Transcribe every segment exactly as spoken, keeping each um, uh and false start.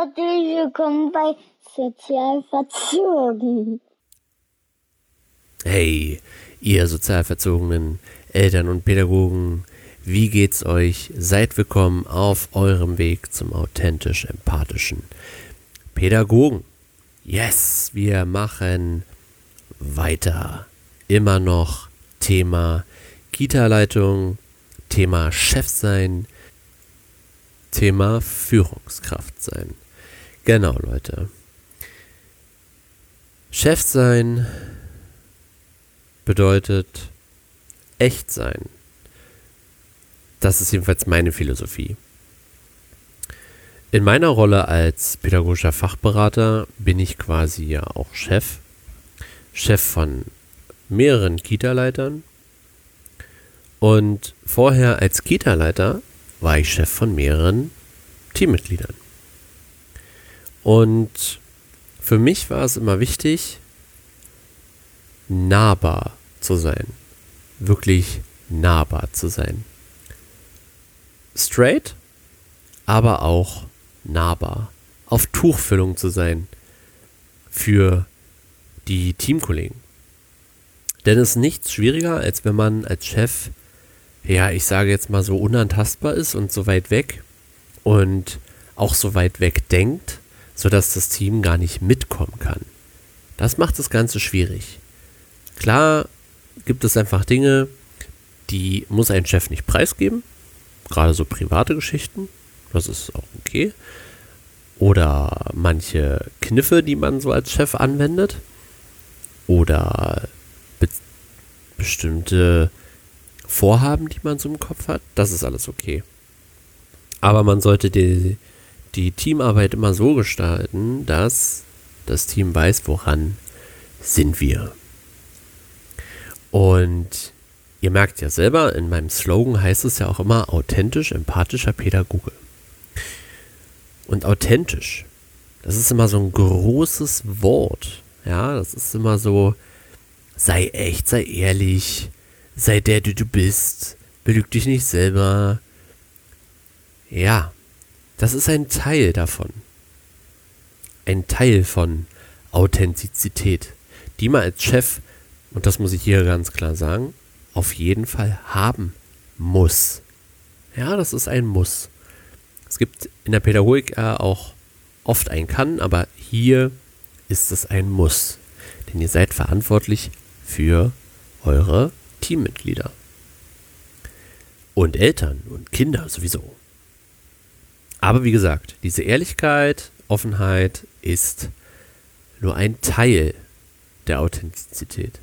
Herzlich willkommen bei Sozial Verzogen. Hey, ihr sozialverzogenen Eltern und Pädagogen, wie geht's euch? Seid willkommen auf eurem Weg zum authentisch-empathischen Pädagogen. Yes, wir machen weiter. Immer noch Thema Kita-Leitung, Thema Chef sein, Thema Führungskraft sein. Genau, Leute. Chef sein bedeutet echt sein. Das ist jedenfalls meine Philosophie. In meiner Rolle als pädagogischer Fachberater bin ich quasi ja auch Chef. Chef von mehreren Kita-Leitern. Und vorher als Kita-Leiter war ich Chef von mehreren Teammitgliedern. Und für mich war es immer wichtig, nahbar zu sein. Wirklich nahbar zu sein. Straight, aber auch nahbar. Auf Tuchfüllung zu sein für die Teamkollegen. Denn es ist nichts schwieriger, als wenn man als Chef, ja, ich sage jetzt mal so unantastbar ist und so weit weg und auch so weit weg denkt, sodass das Team gar nicht mitkommen kann. Das macht das Ganze schwierig. Klar gibt es einfach Dinge, die muss ein Chef nicht preisgeben, gerade so private Geschichten, das ist auch okay. Oder manche Kniffe, die man so als Chef anwendet. Oder be- bestimmte Vorhaben, die man so im Kopf hat, das ist alles okay. Aber man sollte die, die Teamarbeit immer so gestalten, dass das Team weiß, woran sind wir. Und ihr merkt ja selber, in meinem Slogan heißt es ja auch immer authentisch, empathischer Pädagoge. Und authentisch, das ist immer so ein großes Wort. Ja, das ist immer so, sei echt, sei ehrlich, sei der, der du bist, belüg dich nicht selber. Ja, das ist ein Teil davon. Ein Teil von Authentizität, die man als Chef, und das muss ich hier ganz klar sagen, auf jeden Fall haben muss. Ja, das ist ein Muss. Es gibt in der Pädagogik äh, auch oft ein Kann, aber hier ist es ein Muss. Denn ihr seid verantwortlich für eure Teammitglieder. Und Eltern und Kinder sowieso. Aber wie gesagt, diese Ehrlichkeit, Offenheit ist nur ein Teil der Authentizität.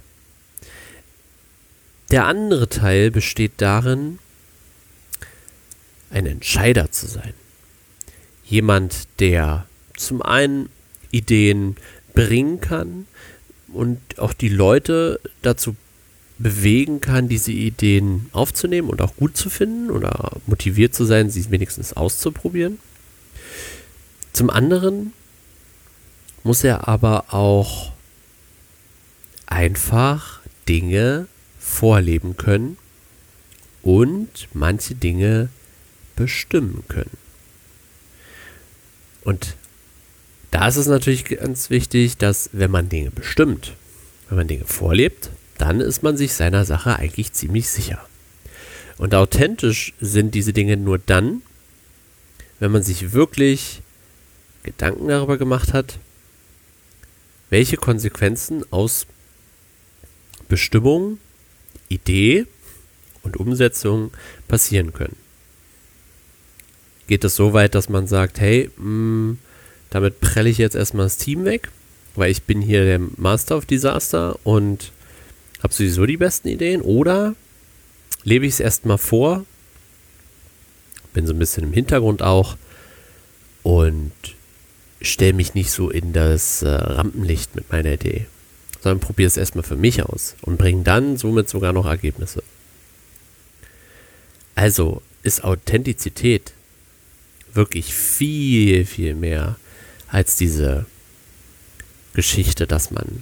Der andere Teil besteht darin, ein Entscheider zu sein. Jemand, der zum einen Ideen bringen kann und auch die Leute dazu bewegen kann, diese Ideen aufzunehmen und auch gut zu finden oder motiviert zu sein, sie wenigstens auszuprobieren. Zum anderen muss er aber auch einfach Dinge vorleben können und manche Dinge bestimmen können. Und da ist es natürlich ganz wichtig, dass wenn man Dinge bestimmt, wenn man Dinge vorlebt, dann ist man sich seiner Sache eigentlich ziemlich sicher. Und authentisch sind diese Dinge nur dann, wenn man sich wirklich Gedanken darüber gemacht hat, welche Konsequenzen aus Bestimmung, Idee und Umsetzung passieren können. Geht es so weit, dass man sagt, hey, mh, damit prelle ich jetzt erstmal das Team weg, weil ich bin hier der Master of Disaster und habe sowieso die besten Ideen, oder lebe ich es erstmal vor, bin so ein bisschen im Hintergrund auch und stelle mich nicht so in das äh, Rampenlicht mit meiner Idee, sondern probiere es erstmal für mich aus und bringe dann somit sogar noch Ergebnisse. Also ist Authentizität wirklich viel, viel mehr als diese Geschichte, dass man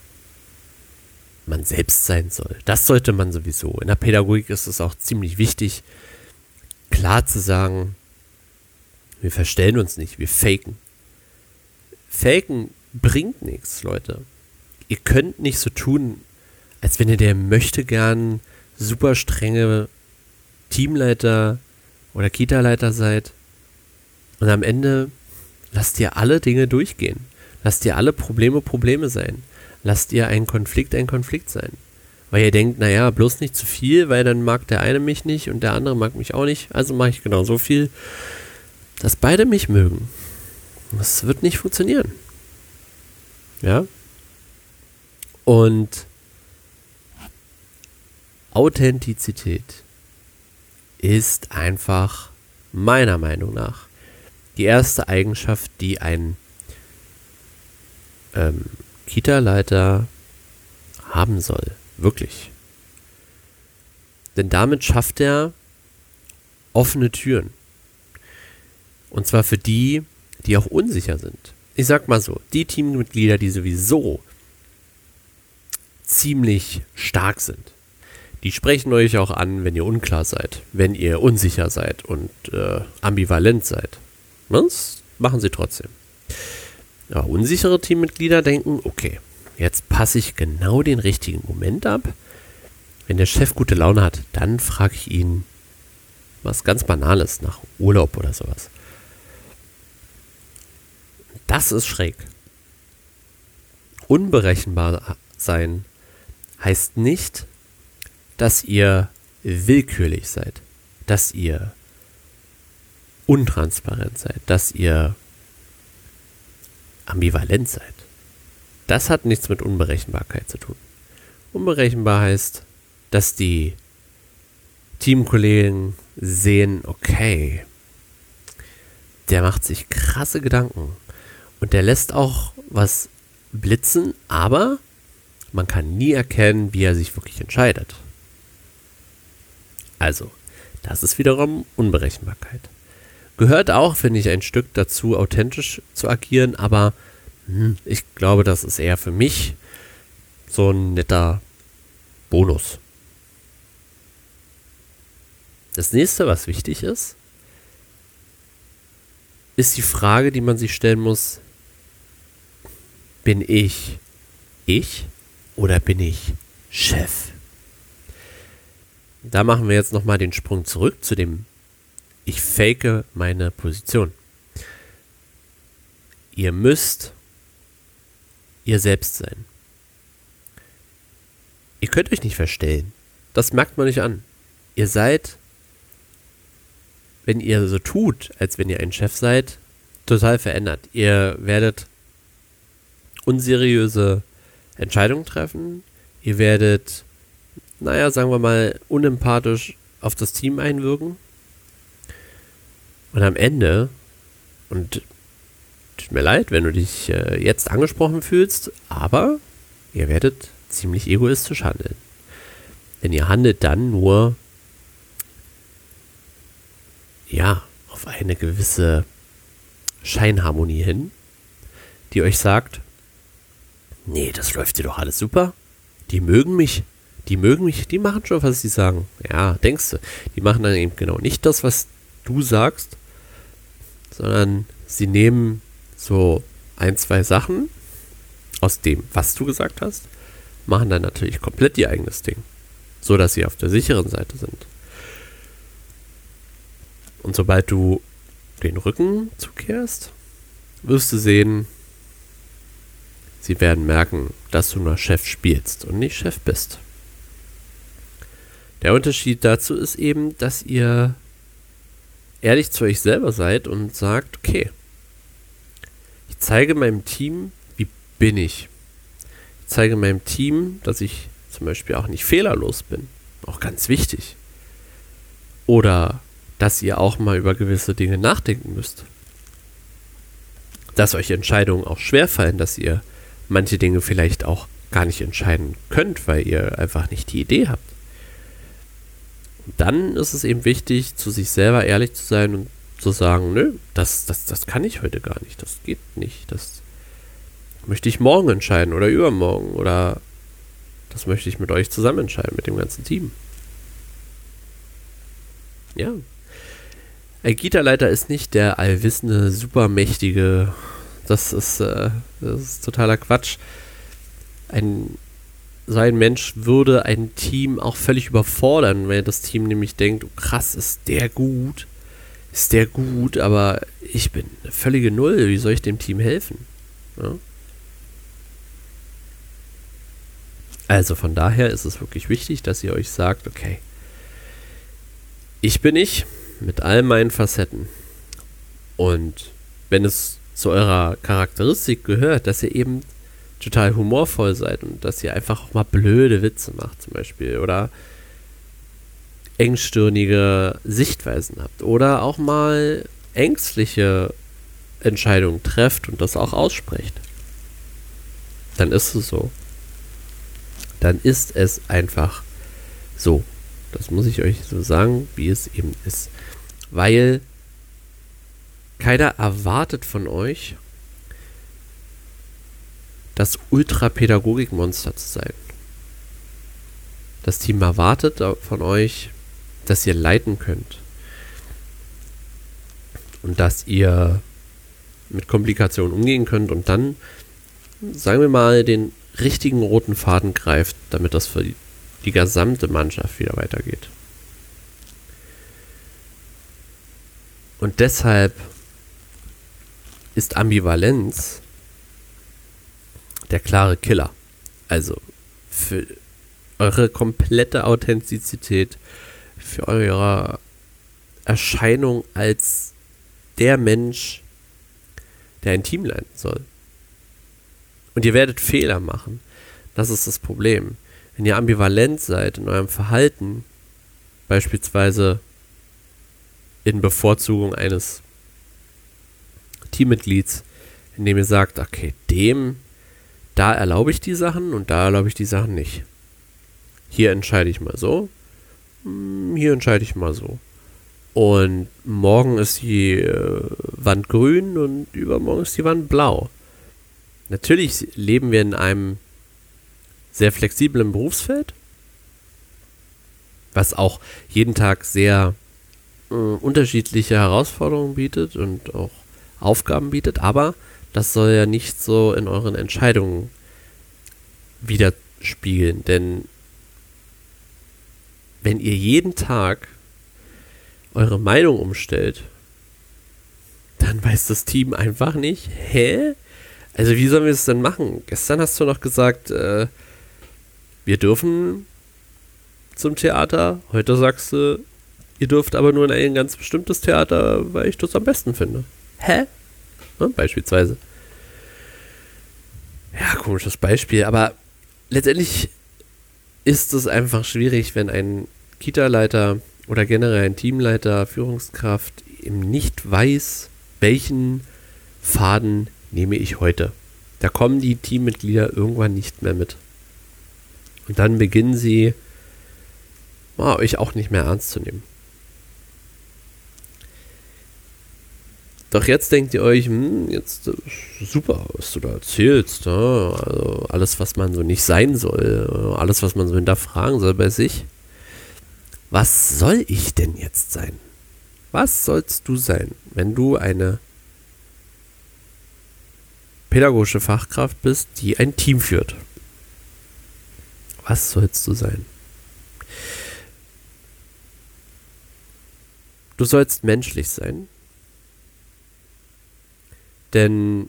man selbst sein soll. Das sollte man sowieso. In der Pädagogik ist es auch ziemlich wichtig, klar zu sagen, wir verstellen uns nicht, wir faken. Faken bringt nichts, Leute. Ihr könnt nicht so tun, als wenn ihr der möchte gern super strenge Teamleiter oder Kita-Leiter seid. Und am Ende lasst ihr alle Dinge durchgehen. Lasst ihr alle Probleme Probleme sein. Lasst ihr einen Konflikt ein Konflikt sein. Weil ihr denkt, naja, bloß nicht zu viel, weil dann mag der eine mich nicht und der andere mag mich auch nicht. Also mache ich genau so viel, dass beide mich mögen. Das wird nicht funktionieren. Ja? Und Authentizität ist einfach meiner Meinung nach die erste Eigenschaft, die ein ähm, Kita-Leiter haben soll. Wirklich. Denn damit schafft er offene Türen. Und zwar für die, die auch unsicher sind. Ich sag mal so, die Teammitglieder, die sowieso ziemlich stark sind, die sprechen euch auch an, wenn ihr unklar seid, wenn ihr unsicher seid und äh, ambivalent seid. Das machen sie trotzdem. Ja, unsichere Teammitglieder denken, okay, jetzt passe ich genau den richtigen Moment ab. Wenn der Chef gute Laune hat, dann frage ich ihn was ganz Banales nach Urlaub oder sowas. Das ist schräg. Unberechenbar sein heißt nicht, dass ihr willkürlich seid, dass ihr untransparent seid, dass ihr ambivalent seid. Das hat nichts mit Unberechenbarkeit zu tun. Unberechenbar heißt, dass die Teamkollegen sehen, okay, der macht sich krasse Gedanken und der lässt auch was blitzen, aber man kann nie erkennen, wie er sich wirklich entscheidet. Also, das ist wiederum Unberechenbarkeit. Gehört auch, finde ich, ein Stück dazu, authentisch zu agieren, aber hm, ich glaube, das ist eher für mich so ein netter Bonus. Das nächste, was wichtig ist, ist die Frage, die man sich stellen muss: Bin ich ich oder bin ich Chef? Da machen wir jetzt nochmal den Sprung zurück zu dem Ich fake meine Position. Ihr müsst ihr selbst sein. Ihr könnt euch nicht verstellen. Das merkt man nicht an. Ihr seid, wenn ihr so tut, als wenn ihr ein Chef seid, total verändert. Ihr werdet unseriöse Entscheidungen treffen. Ihr werdet, naja, sagen wir mal, unempathisch auf das Team einwirken. Und am Ende, und tut mir leid, wenn du dich äh, jetzt angesprochen fühlst, aber ihr werdet ziemlich egoistisch handeln. Denn ihr handelt dann nur, ja, auf eine gewisse Scheinharmonie hin, die euch sagt, nee, das läuft dir doch alles super. Die mögen mich, die mögen mich, die machen schon, was sie sagen. Ja, denkst du, die machen dann eben genau nicht das, was du sagst, sondern sie nehmen so ein, zwei Sachen aus dem, was du gesagt hast, machen dann natürlich komplett ihr eigenes Ding, so dass sie auf der sicheren Seite sind. Und sobald du den Rücken zukehrst, wirst du sehen, sie werden merken, dass du nur Chef spielst und nicht Chef bist. Der Unterschied dazu ist eben, dass ihr ehrlich zu euch selber seid und sagt, okay, ich zeige meinem Team, wie bin ich. Ich zeige meinem Team, dass ich zum Beispiel auch nicht fehlerlos bin. Auch ganz wichtig. Oder dass ihr auch mal über gewisse Dinge nachdenken müsst. Dass euch Entscheidungen auch schwerfallen, dass ihr manche Dinge vielleicht auch gar nicht entscheiden könnt, weil ihr einfach nicht die Idee habt. Und dann ist es eben wichtig, zu sich selber ehrlich zu sein und zu sagen, nö, das, das, das kann ich heute gar nicht, das geht nicht, das möchte ich morgen entscheiden oder übermorgen oder das möchte ich mit euch zusammen entscheiden, mit dem ganzen Team. Ja. Ein Kita-Leiter ist nicht der allwissende, supermächtige, Das ist, äh, das ist totaler Quatsch. Ein, so ein Mensch würde ein Team auch völlig überfordern, wenn das Team nämlich denkt, oh krass, ist der gut, ist der gut, aber ich bin eine völlige Null, wie soll ich dem Team helfen? Ja? Also von daher ist es wirklich wichtig, dass ihr euch sagt, okay, ich bin ich mit all meinen Facetten. Und wenn es zu eurer Charakteristik gehört, dass ihr eben total humorvoll seid und dass ihr einfach auch mal blöde Witze macht zum Beispiel oder engstirnige Sichtweisen habt oder auch mal ängstliche Entscheidungen trefft und das auch aussprecht, dann ist es so. Dann ist es einfach so. Das muss ich euch so sagen, wie es eben ist. Weil keiner erwartet von euch, das Ultrapädagogikmonster zu sein. Das Team erwartet von euch, dass ihr leiten könnt. Und dass ihr mit Komplikationen umgehen könnt und dann, sagen wir mal, den richtigen roten Faden greift, damit das für die, die gesamte Mannschaft wieder weitergeht. Und deshalb ist Ambivalenz der klare Killer. Also für eure komplette Authentizität, für eure Erscheinung als der Mensch, der ein Team leiten soll. Und ihr werdet Fehler machen. Das ist das Problem. Wenn ihr ambivalent seid in eurem Verhalten, beispielsweise in Bevorzugung eines Teammitglieds, indem ihr sagt, okay, dem, da erlaube ich die Sachen und da erlaube ich die Sachen nicht. Hier entscheide ich mal so, hier entscheide ich mal so. Und morgen ist die äh, Wand grün und übermorgen ist die Wand blau. Natürlich leben wir in einem sehr flexiblen Berufsfeld, was auch jeden Tag sehr äh, unterschiedliche Herausforderungen bietet und auch Aufgaben bietet, aber das soll ja nicht so in euren Entscheidungen widerspiegeln, denn wenn ihr jeden Tag eure Meinung umstellt, dann weiß das Team einfach nicht, hä? Also wie sollen wir es denn machen? Gestern hast du noch gesagt, äh, wir dürfen zum Theater. Heute sagst du, ihr dürft aber nur in ein ganz bestimmtes Theater, weil ich das am besten finde. Hä? Ja, beispielsweise. Ja, komisches Beispiel, aber letztendlich ist es einfach schwierig, wenn ein Kita-Leiter oder generell ein Teamleiter, Führungskraft eben nicht weiß, welchen Faden nehme ich heute. Da kommen die Teammitglieder irgendwann nicht mehr mit. Und dann beginnen sie, oh, euch auch nicht mehr ernst zu nehmen. Doch jetzt denkt ihr euch, hm, jetzt super, was du da erzählst. Ja? Also alles, was man so nicht sein soll, alles, was man so hinterfragen soll bei sich. Was soll ich denn jetzt sein? Was sollst du sein, wenn du eine pädagogische Fachkraft bist, die ein Team führt? Was sollst du sein? Du sollst menschlich sein, denn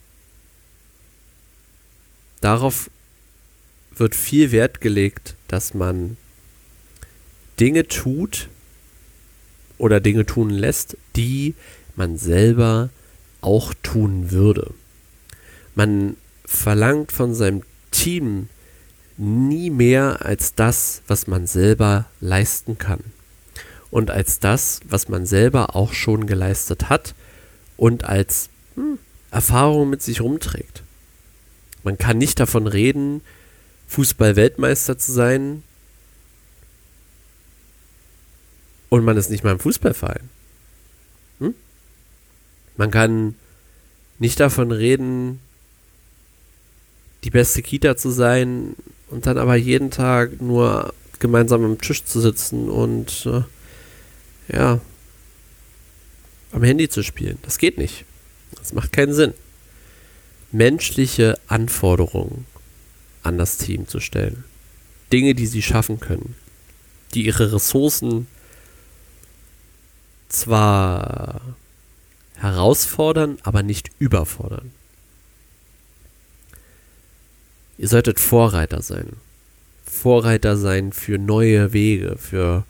darauf wird viel Wert gelegt, dass man Dinge tut oder Dinge tun lässt, die man selber auch tun würde. Man verlangt von seinem Team nie mehr als das, was man selber leisten kann. Und als das, was man selber auch schon geleistet hat und als hm, Erfahrung mit sich rumträgt. Man kann nicht davon reden, Fußball-Weltmeister zu sein und man ist nicht mal im Fußballverein. Hm? Man kann nicht davon reden, die beste Kita zu sein und dann aber jeden Tag nur gemeinsam am Tisch zu sitzen und äh, ja, am Handy zu spielen. Das geht nicht. Das macht keinen Sinn. menschliche Anforderungen an das Team zu stellen. Dinge, die sie schaffen können, die ihre Ressourcen zwar herausfordern, aber nicht überfordern. Ihr solltet Vorreiter sein. Vorreiter sein für neue Wege, für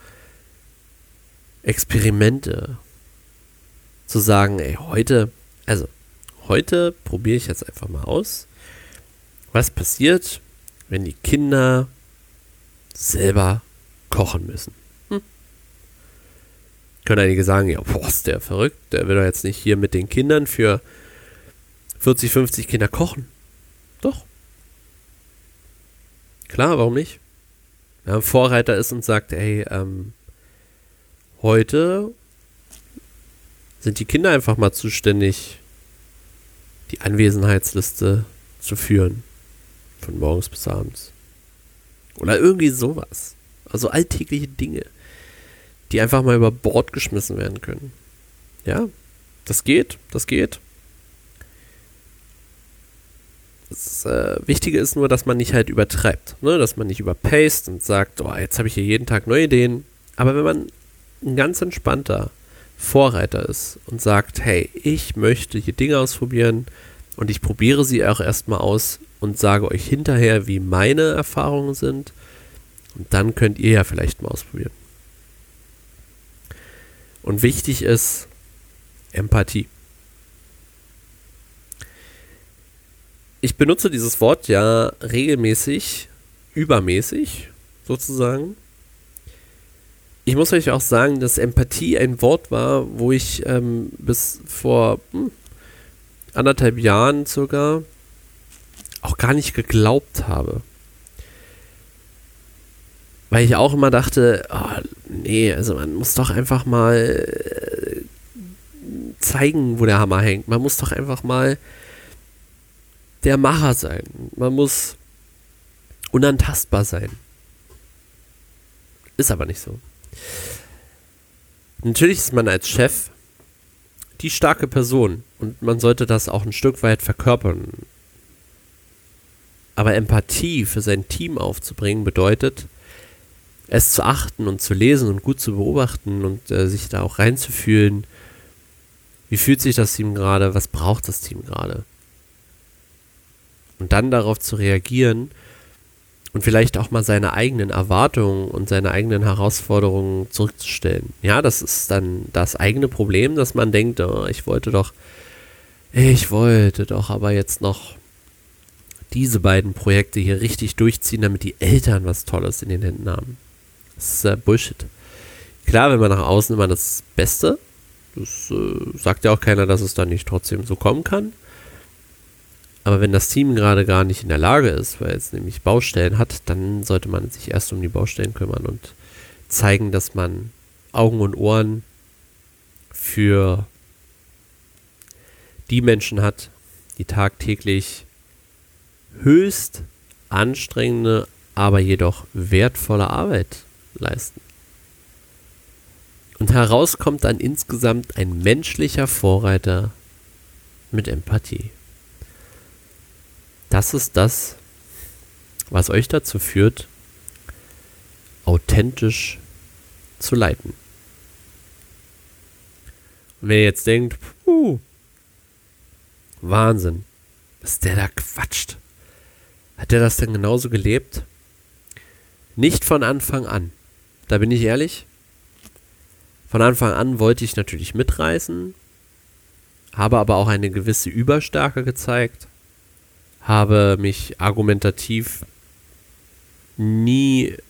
Experimente. Zu sagen, ey, heute, also heute probiere ich jetzt einfach mal aus, was passiert, wenn die Kinder selber kochen müssen. Hm. Können einige sagen, ja, boah, ist der verrückt, der will doch jetzt nicht hier mit den Kindern für vierzig, fünfzig Kinder kochen. Doch. Klar, warum nicht? Wenn ein Vorreiter ist und sagt, ey, ähm, heute sind die Kinder einfach mal zuständig, die Anwesenheitsliste zu führen. Von morgens bis abends. Oder irgendwie sowas. Also alltägliche Dinge, die einfach mal über Bord geschmissen werden können. Ja, das geht, das geht. Das äh, Wichtige ist nur, dass man nicht halt übertreibt. Ne? Dass man nicht überpaced und sagt, oh, jetzt habe ich hier jeden Tag neue Ideen. Aber wenn man ein ganz entspannter Vorreiter ist und sagt, hey, ich möchte hier Dinge ausprobieren und ich probiere sie auch erstmal aus und sage euch hinterher, wie meine Erfahrungen sind, und dann könnt ihr ja vielleicht mal ausprobieren. Und wichtig ist Empathie. Ich benutze dieses Wort ja regelmäßig, übermäßig sozusagen. Ich muss euch auch sagen, dass Empathie ein Wort war, wo ich ähm, bis vor hm, anderthalb Jahren circa auch gar nicht geglaubt habe. Weil ich auch immer dachte, oh, nee, also man muss doch einfach mal äh, zeigen, wo der Hammer hängt. Man muss doch einfach mal der Macher sein. Man muss unantastbar sein. Ist aber nicht so. Natürlich ist man als Chef die starke Person und man sollte das auch ein Stück weit verkörpern. Aber Empathie für sein Team aufzubringen bedeutet, es zu achten und zu lesen und gut zu beobachten und äh, sich da auch reinzufühlen. Wie fühlt sich das Team gerade? Was braucht das Team gerade? Und dann darauf zu reagieren und vielleicht auch mal seine eigenen Erwartungen und seine eigenen Herausforderungen zurückzustellen. Ja, das ist dann das eigene Problem, dass man denkt, oh, ich wollte doch, ich wollte doch aber jetzt noch diese beiden Projekte hier richtig durchziehen, damit die Eltern was Tolles in den Händen haben. Das ist äh, Bullshit. Klar, wenn man nach außen immer das Beste, das äh, sagt ja auch keiner, dass es dann nicht trotzdem so kommen kann. Aber wenn das Team gerade gar nicht in der Lage ist, weil es nämlich Baustellen hat, dann sollte man sich erst um die Baustellen kümmern und zeigen, dass man Augen und Ohren für die Menschen hat, die tagtäglich höchst anstrengende, aber jedoch wertvolle Arbeit leisten. Und heraus kommt dann insgesamt ein menschlicher Vorreiter mit Empathie. Das ist das, was euch dazu führt, authentisch zu leiten. Und wenn ihr jetzt denkt, puh, Wahnsinn, was der da quatscht. Hat der das denn genauso gelebt? Nicht von Anfang an. Da bin ich ehrlich. Von Anfang an wollte ich natürlich mitreißen, habe aber auch eine gewisse Überstärke gezeigt, habe mich argumentativ nie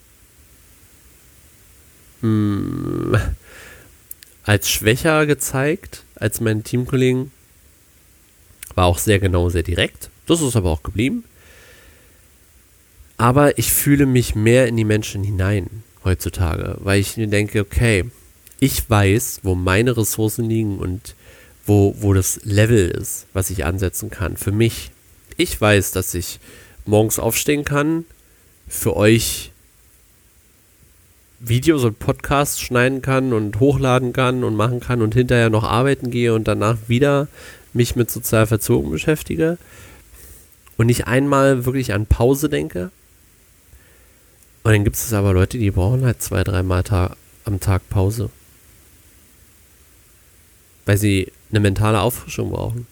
mh, als schwächer gezeigt als meine Teamkollegen. War auch sehr genau, sehr direkt. Das ist aber auch geblieben. Aber ich fühle mich mehr in die Menschen hinein heutzutage, weil ich mir denke, okay, ich weiß, wo meine Ressourcen liegen und wo, wo das Level ist, was ich ansetzen kann für mich. Ich weiß, dass ich morgens aufstehen kann, für euch Videos und Podcasts schneiden kann und hochladen kann und machen kann und hinterher noch arbeiten gehe und danach wieder mich mit Sozialverzogen beschäftige. und nicht einmal wirklich an Pause denke. Und dann gibt es aber Leute, die brauchen halt zwei, dreimal ta- am Tag Pause. Weil sie eine mentale Auffrischung brauchen.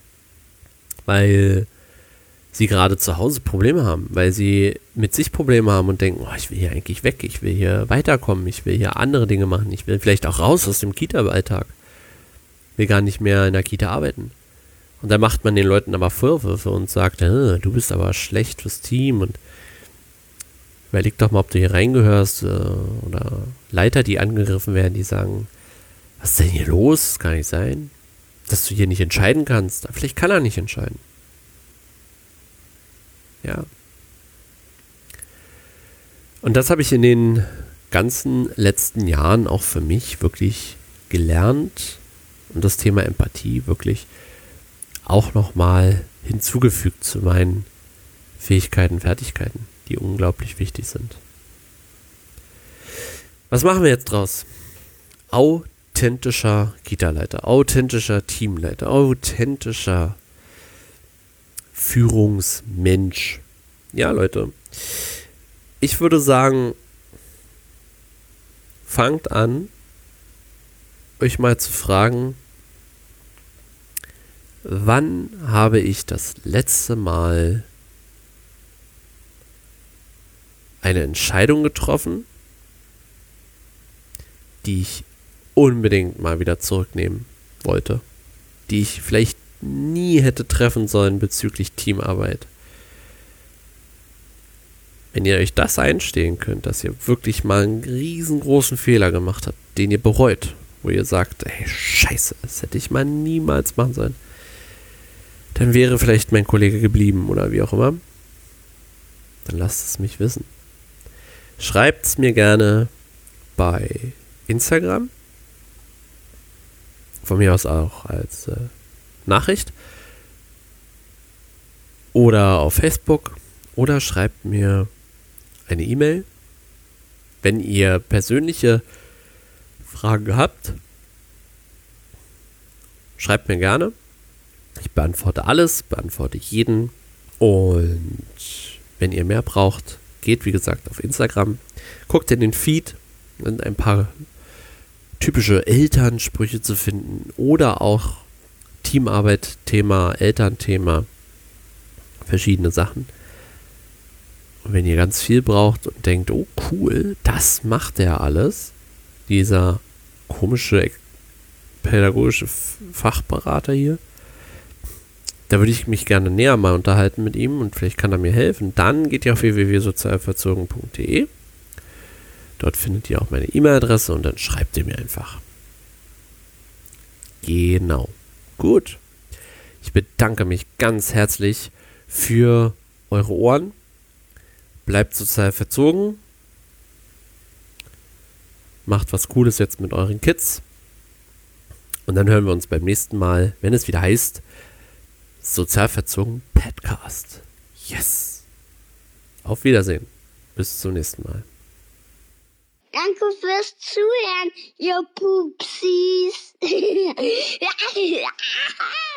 Weil sie gerade zu Hause Probleme haben. Weil sie mit sich Probleme haben und denken, oh, ich will hier eigentlich weg, ich will hier weiterkommen, ich will hier andere Dinge machen, ich will vielleicht auch raus aus dem Kita-Alltag. Ich will gar nicht mehr in der Kita arbeiten. Und dann macht man den Leuten aber Vorwürfe und sagt, äh, du bist aber schlecht fürs Team und überleg doch mal, ob du hier reingehörst, äh, oder Leiter, die angegriffen werden, die sagen, was ist denn hier los? Das kann nicht sein, dass du hier nicht entscheiden kannst. Vielleicht kann er nicht entscheiden. Ja. Und das habe ich in den ganzen letzten Jahren auch für mich wirklich gelernt und das Thema Empathie wirklich auch nochmal hinzugefügt zu meinen Fähigkeiten, Fertigkeiten, die unglaublich wichtig sind. Was machen wir jetzt draus? Authentischer Kita-Leiter, authentischer Teamleiter, authentischer Führungsmensch. Ja, Leute, ich würde sagen, fangt an, euch mal zu fragen, wann habe ich das letzte Mal eine Entscheidung getroffen, die ich unbedingt mal wieder zurücknehmen wollte, die ich vielleicht nie hätte treffen sollen bezüglich Teamarbeit. Wenn ihr euch das einstehen könnt, dass ihr wirklich mal einen riesengroßen Fehler gemacht habt, den ihr bereut, wo ihr sagt, ey, scheiße, das hätte ich mal niemals machen sollen, dann wäre vielleicht mein Kollege geblieben oder wie auch immer. Dann lasst es mich wissen. Schreibt es mir gerne bei Instagram. Von mir aus auch als äh, Nachricht. Oder auf Facebook. Oder schreibt mir eine E-Mail. Wenn ihr persönliche Fragen habt, schreibt mir gerne. Ich beantworte alles, beantworte jeden. Und wenn ihr mehr braucht, geht wie gesagt auf Instagram. Guckt in den Feed, sind ein paar typische Elternsprüche zu finden. Oder auch Teamarbeit-Thema, Elternthema. Verschiedene Sachen. Und wenn ihr ganz viel braucht und denkt, oh cool, das macht er alles, dieser komische pädagogische Fachberater hier, da würde ich mich gerne näher mal unterhalten mit ihm und vielleicht kann er mir helfen. Dann geht ihr auf w w w punkt sozialverzogen punkt d e. Dort findet ihr auch meine E-Mail-Adresse und dann schreibt ihr mir einfach. Genau. Gut. Ich bedanke mich ganz herzlich für eure Ohren. Bleibt sozial verzogen. Macht was Cooles jetzt mit euren Kids. Und dann hören wir uns beim nächsten Mal, wenn es wieder heißt, Sozial verzogen Podcast. Yes. Auf Wiedersehen. Bis zum nächsten Mal. Danke fürs Zuhören, ihr Pupsis.